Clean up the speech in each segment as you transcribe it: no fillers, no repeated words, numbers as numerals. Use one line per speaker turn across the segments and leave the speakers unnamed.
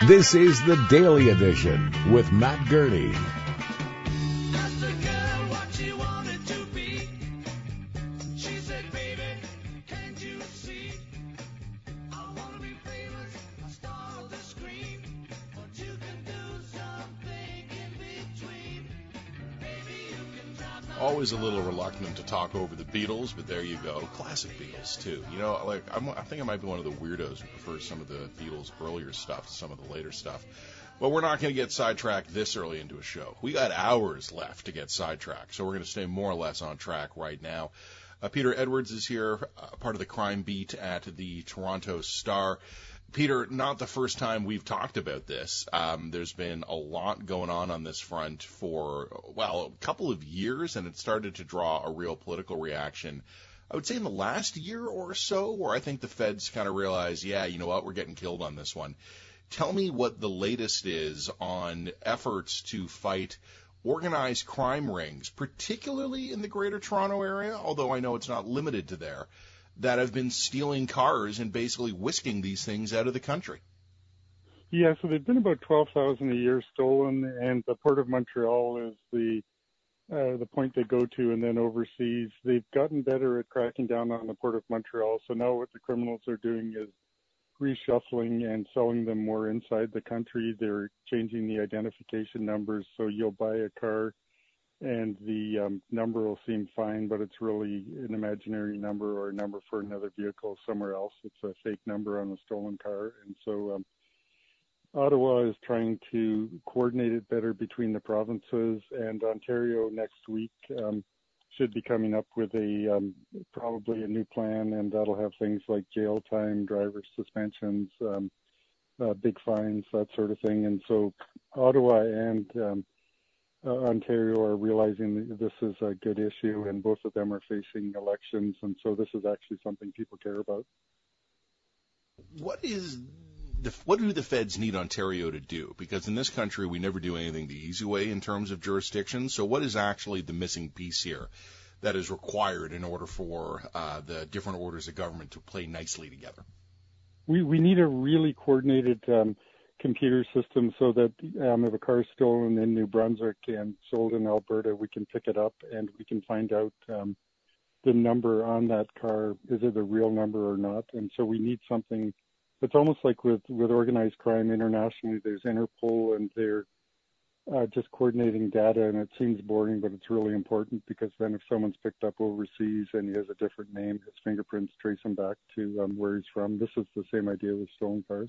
This is the Daily Edition with Matt Gurney.
Always a little reluctant to talk over the Beatles, but there you go. Classic Beatles, too. You know, like I think I might be one of the weirdos who prefers some of the Beatles' earlier stuff to some of the later stuff. But we're not going to get sidetracked this early into a show. We got hours left to get sidetracked, so we're going to stay more or less on track right now. Peter Edwards is here, part of the crime beat at the Toronto Star. Peter, not the first time we've talked about this. There's been a lot going on this front for, well, a couple of years, and it started to draw a real political reaction, I would say in the last year or so, where I think the feds kind of realized, yeah, you know what, we're getting killed on this one. Tell me what the latest is on efforts to fight organized crime rings, particularly in the Greater Toronto area, although I know it's not limited to there, that have been stealing cars and basically whisking these things out of the country.
Yeah, so there've been about 12,000 a year stolen, and the Port of Montreal is the point they go to, and then overseas. They've gotten better at cracking down on the Port of Montreal, so now what the criminals are doing is reshuffling and selling them more inside the country. They're changing the identification numbers, so you'll buy a car and the number will seem fine, but it's really an imaginary number or a number for another vehicle somewhere else. It's a fake number on a stolen car. And so Ottawa is trying to coordinate it better between the provinces, and Ontario next week should be coming up with probably a new plan, and that'll have things like jail time, driver suspensions, big fines, that sort of thing. And so Ottawa and Ontario are realizing that this is a good issue, and both of them are facing elections, and so this is actually something people care about.
What do the feds need Ontario to do? Because in this country, we never do anything the easy way in terms of jurisdiction. So what is actually the missing piece here that is required in order for the different orders of government to play nicely together?
We need a really coordinated computer system so that if a car is stolen in New Brunswick and sold in Alberta, we can pick it up and we can find out the number on that car. Is it a real number or not? And so we need something. It's almost like with organized crime internationally, there's Interpol, and they're just coordinating data, and it seems boring, but it's really important, because then if someone's picked up overseas and he has a different name, his fingerprints trace him back to where he's from. This is the same idea with stolen cars.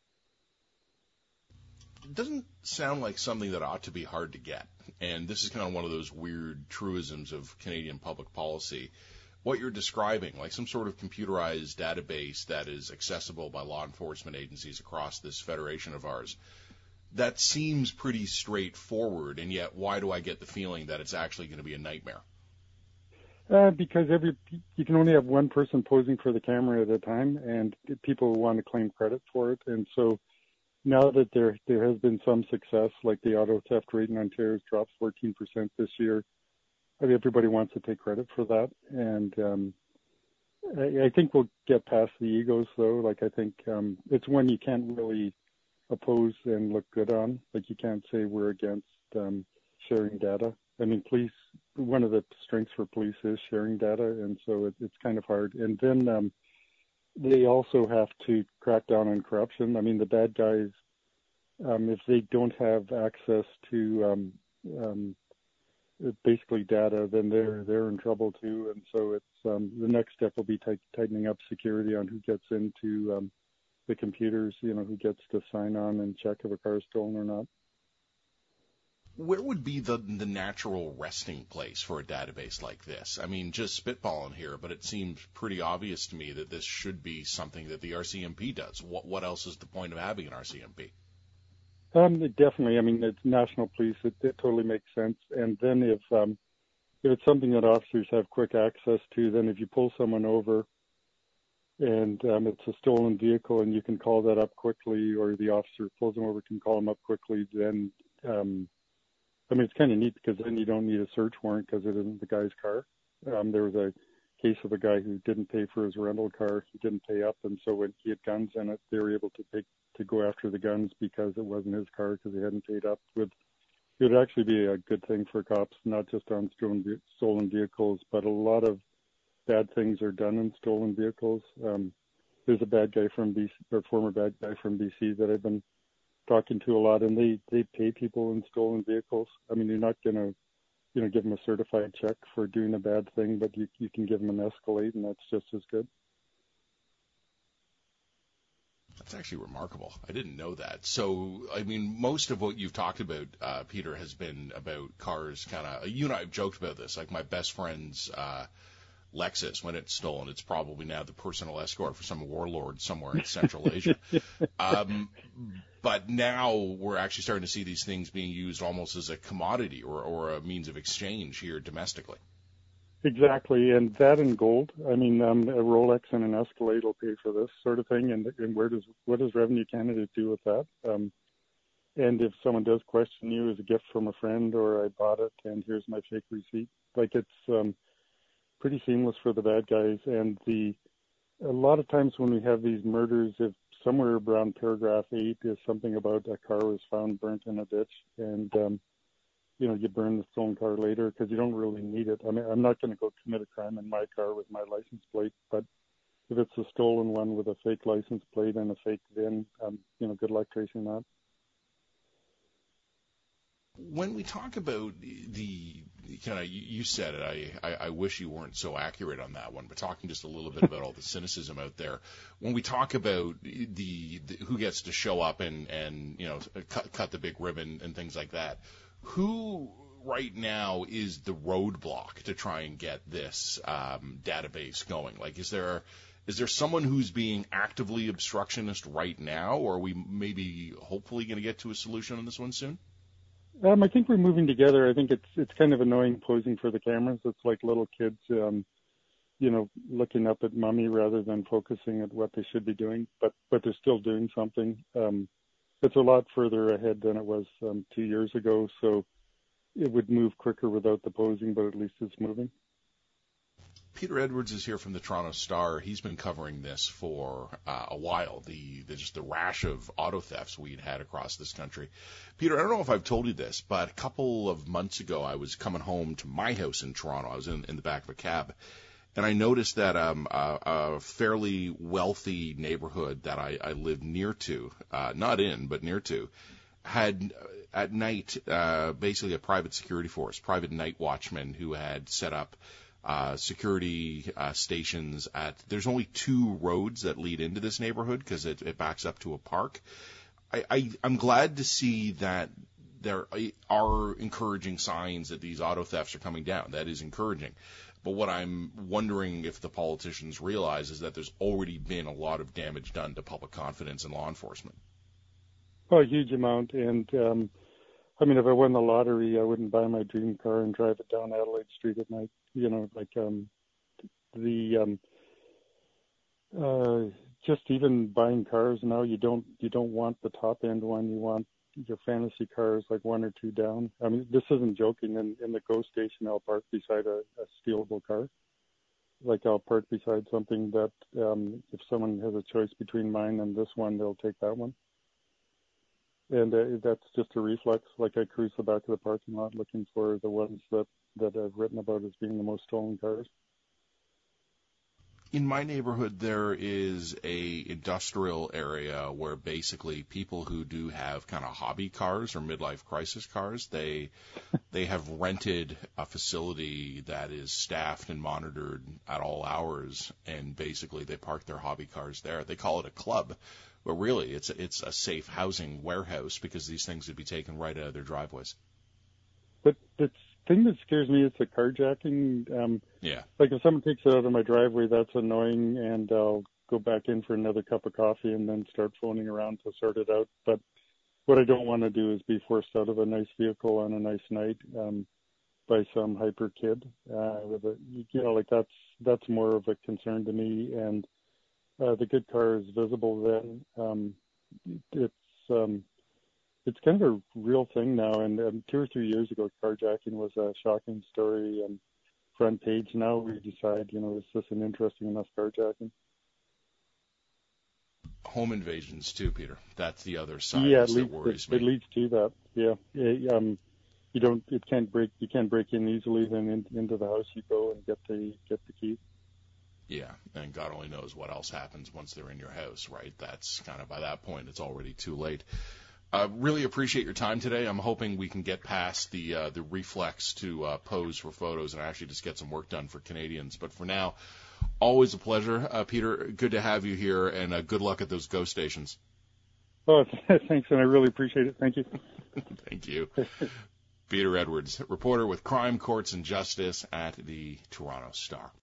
It doesn't sound like something that ought to be hard to get, and this is kind of one of those weird truisms of Canadian public policy. What you're describing, like some sort of computerized database that is accessible by law enforcement agencies across this federation of ours, that seems pretty straightforward, and yet why do I get the feeling that it's actually going to be a nightmare?
Because you can only have one person posing for the camera at a time, and people want to claim credit for it. And so now that there has been some success, like the auto theft rate in Ontario has dropped 14% this year, I mean, everybody wants to take credit for that. And I think we'll get past the egos, though. Like, I think it's one you can't really oppose and look good on. Like, you can't say we're against sharing data. I mean, one of the strengths for police is sharing data, and so it's kind of hard. And then they also have to crack down on corruption. I mean, the bad guys, if they don't have access to basically data, then they're in trouble too. And so it's the next step will be tightening up security on who gets into the computers, who gets to sign on and check if a car is stolen or not.
Where would be the natural resting place for a database like this? I mean, just spitballing here, but it seems pretty obvious to me that this should be something that the RCMP does. What else is the point of having an RCMP?
Definitely. I mean, it's national police. It totally makes sense. And then if it's something that officers have quick access to, then if you pull someone over and it's a stolen vehicle and you can call that up quickly, or the officer pulls them over, can call them up quickly, then I mean, it's kind of neat, because then you don't need a search warrant because it isn't the guy's car. There was a case of a guy who didn't pay for his rental car. He didn't pay up, and so when he had guns in it, they were able to go after the guns because it wasn't his car because he hadn't paid up. It would actually be a good thing for cops, not just on stolen vehicles, but a lot of bad things are done in stolen vehicles. There's a bad guy from BC, or former bad guy from BC that I've been talking to a lot, and they pay people in stolen vehicles. I mean, you're not going to, give them a certified check for doing a bad thing, but you can give them an Escalade, and that's just as good.
That's actually remarkable. I didn't know that. So, I mean, most of what you've talked about, Peter, has been about cars kind of, you and I have joked about this, like my best friend's Lexus, when it's stolen, it's probably now the personal escort for some warlord somewhere in Central Asia. But now we're actually starting to see these things being used almost as a commodity or a means of exchange here domestically.
Exactly, and that and gold. I mean, a Rolex and an Escalade will pay for this sort of thing, and what does Revenue Canada do with that? And if someone does question you as a gift from a friend, or I bought it and here's my fake receipt, like it's pretty seamless for the bad guys. And a lot of times when we have these murders, if somewhere around paragraph 8 is something about a car was found burnt in a ditch, and you burn the stolen car later because you don't really need it. I mean, I'm not going to go commit a crime in my car with my license plate, but if it's a stolen one with a fake license plate and a fake VIN, good luck tracing that.
When we talk about the kind of, you said it, I wish you weren't so accurate on that one, but talking just a little bit about all the cynicism out there. When we talk about the who gets to show up and cut the big ribbon and things like that, who right now is the roadblock to try and get this database going? Like, is there someone who's being actively obstructionist right now, or are we maybe hopefully going to get to a solution on this one soon?
I think we're moving together. I think it's kind of annoying posing for the cameras. It's like little kids, looking up at mommy rather than focusing at what they should be doing, but they're still doing something. It's a lot further ahead than it was 2 years ago, so it would move quicker without the posing, but at least it's moving.
Peter Edwards is here from the Toronto Star. He's been covering this for a while, just the rash of auto thefts we'd had across this country. Peter, I don't know if I've told you this, but a couple of months ago I was coming home to my house in Toronto. I was in the back of a cab, and I noticed that a fairly wealthy neighborhood that I live near to, not in, but near to, had at night basically a private security force, private night watchmen who had set up security stations there's only 2 roads that lead into this neighborhood because it backs up to a park. I'm glad to see that there are encouraging signs that these auto thefts are coming down. That is encouraging. But what I'm wondering if the politicians realize is that there's already been a lot of damage done to public confidence in law enforcement.
Oh, a huge amount. And if I won the lottery, I wouldn't buy my dream car and drive it down Adelaide Street at night. Just even buying cars now, you don't want the top end one. You want your fantasy cars like 1 or 2 down. I mean, this isn't joking. In the GO station, I'll park beside a stealable car. Like I'll park beside something that if someone has a choice between mine and this one, they'll take that one. And that's just a reflex. Like I cruise the back of the parking lot looking for the ones that I've written about as being the most stolen cars.
In my neighborhood, there is a industrial area where basically people who do have kind of hobby cars or midlife crisis cars, they have rented a facility that is staffed and monitored at all hours, and basically they park their hobby cars there. They call it a club, but really it's a safe housing warehouse because these things would be taken right out of their driveways.
But the thing that scares me is the carjacking.
Yeah.
Like if someone takes it out of my driveway, that's annoying, and I'll go back in for another cup of coffee and then start phoning around to sort it out. But what I don't want to do is be forced out of a nice vehicle on a nice night by some hyper kid. That's more of a concern to me. And the good car is visible then. It's kind of a real thing now. And 2 or 3 years ago, carjacking was a shocking story. And front page now, we decide, is this an interesting enough carjacking?
Home invasions too, Peter. That's the other side that worries me.
It leads to that. Yeah. You can't break in easily. Then into the house you go and get the key.
Yeah, and God only knows what else happens once they're in your house, right? That's kind of, by that point, it's already too late. Really appreciate your time today. I'm hoping we can get past the reflex to pose for photos and actually just get some work done for Canadians. But for now, always a pleasure. Peter, good to have you here, and good luck at those GO stations.
Oh, thanks, and I really appreciate it. Thank you.
Thank you. Peter Edwards, reporter with Crime, Courts, and Justice at the Toronto Star.